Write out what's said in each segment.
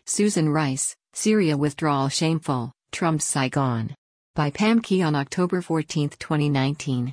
Susan Rice, Syria withdrawal shameful, Trump's Saigon. By Pam Key on October 14, 2019.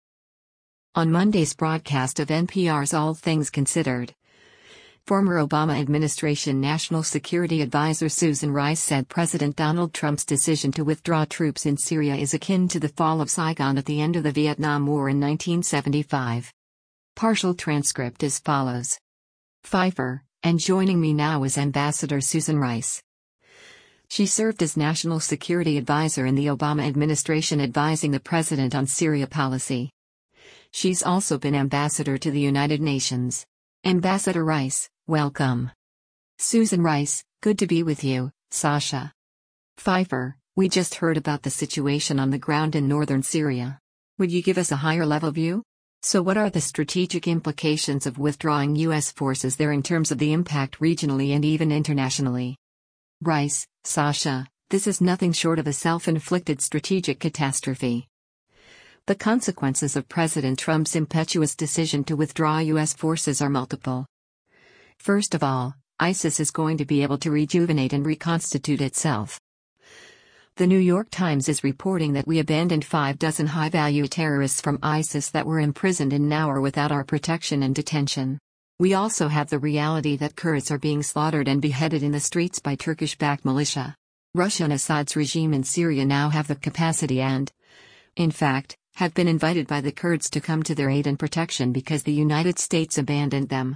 On Monday's broadcast of NPR's All Things Considered, former Obama administration National Security Advisor Susan Rice said President Donald Trump's decision to withdraw troops in Syria is akin to the fall of Saigon at the end of the Vietnam War in 1975. Partial transcript as follows. Pfeiffer, and joining me now is Ambassador Susan Rice. She served as National Security Advisor in the Obama administration advising the president on Syria policy. She's also been ambassador to the United Nations. Ambassador Rice, welcome. Susan Rice, good to be with you, Sasha. Pfeiffer, we just heard about the situation on the ground in northern Syria. Would you give us a higher level view? So what are the strategic implications of withdrawing U.S. forces there in terms of the impact regionally and even internationally? Rice, Sasha, this is nothing short of a self-inflicted strategic catastrophe. The consequences of President Trump's impetuous decision to withdraw U.S. forces are multiple. First of all, ISIS is going to be able to rejuvenate and reconstitute itself. The New York Times is reporting that we abandoned 6 high-value terrorists from ISIS that were imprisoned and now are without our protection and detention. We also have the reality that Kurds are being slaughtered and beheaded in the streets by Turkish-backed militia. Russia and Assad's regime in Syria now have the capacity and, in fact, have been invited by the Kurds to come to their aid and protection because the United States abandoned them.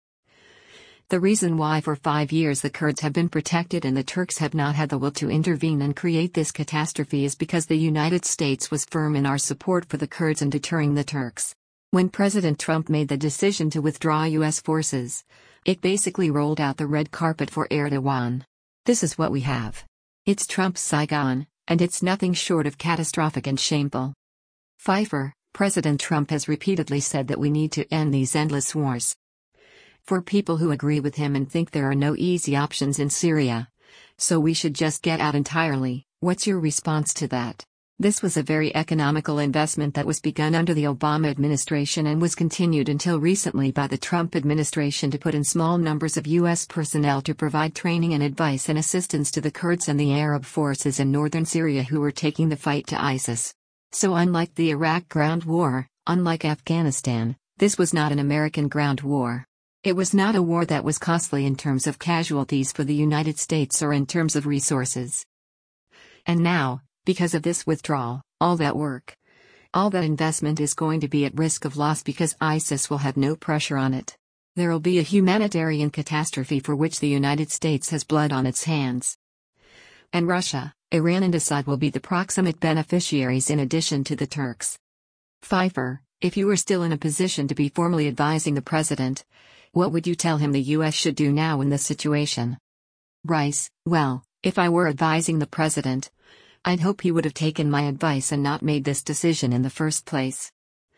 The reason why for 5 years the Kurds have been protected and the Turks have not had the will to intervene and create this catastrophe is because the United States was firm in our support for the Kurds and deterring the Turks. When President Trump made the decision to withdraw U.S. forces, it basically rolled out the red carpet for Erdogan. This is what we have. It's Trump's Saigon, and it's nothing short of catastrophic and shameful. Pfeiffer, President Trump has repeatedly said that we need to end these endless wars. For people who agree with him and think there are no easy options in Syria, so we should just get out entirely, what's your response to that? This was a very economical investment that was begun under the Obama administration and was continued until recently by the Trump administration to put in small numbers of U.S. personnel to provide training and advice and assistance to the Kurds and the Arab forces in northern Syria who were taking the fight to ISIS. So unlike the Iraq ground war, unlike Afghanistan, this was not an American ground war. It was not a war that was costly in terms of casualties for the United States or in terms of resources. And now, because of this withdrawal, all that work, all that investment is going to be at risk of loss because ISIS will have no pressure on it. There will be a humanitarian catastrophe for which the United States has blood on its hands. And Russia, Iran and Assad will be the proximate beneficiaries in addition to the Turks. Pfeiffer, if you were still in a position to be formally advising the president, what would you tell him the U.S. should do now in this situation? Rice, well, if I were advising the president, I'd hope he would have taken my advice and not made this decision in the first place.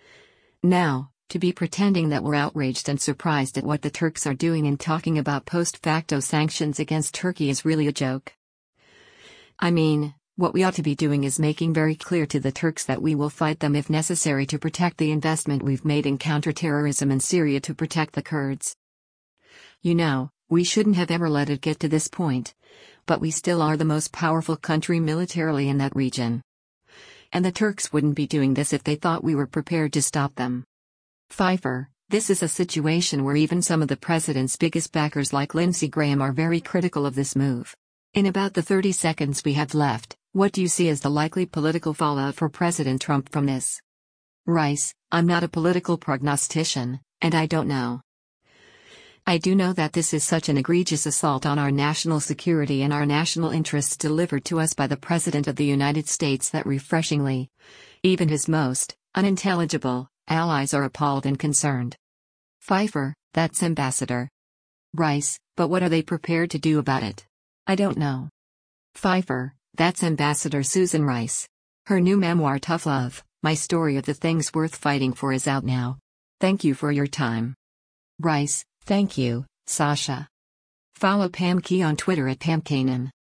Now, to be pretending that we're outraged and surprised at what the Turks are doing and talking about post-facto sanctions against Turkey is really a joke. I mean, what we ought to be doing is making very clear to the Turks that we will fight them if necessary to protect the investment we've made in counterterrorism in Syria to protect the Kurds. You know, we shouldn't have ever let it get to this point, but we still are the most powerful country militarily in that region. And the Turks wouldn't be doing this if they thought we were prepared to stop them. Pfeiffer, this is a situation where even some of the president's biggest backers like Lindsey Graham are very critical of this move. In about the 30 seconds we have left, what do you see as the likely political fallout for President Trump from this? Rice, I'm not a political prognostician, and I don't know. I do know that this is such an egregious assault on our national security and our national interests delivered to us by the President of the United States that refreshingly, even his most unintelligible allies are appalled and concerned. Pfeiffer, that's Ambassador Rice, but what are they prepared to do about it? I don't know. Pfeiffer, that's Ambassador Susan Rice. Her new memoir Tough Love, My Story of the Things Worth Fighting For is out now. Thank you for your time. Rice, thank you, Sasha. Follow Pam Key on Twitter at Pam Kanan.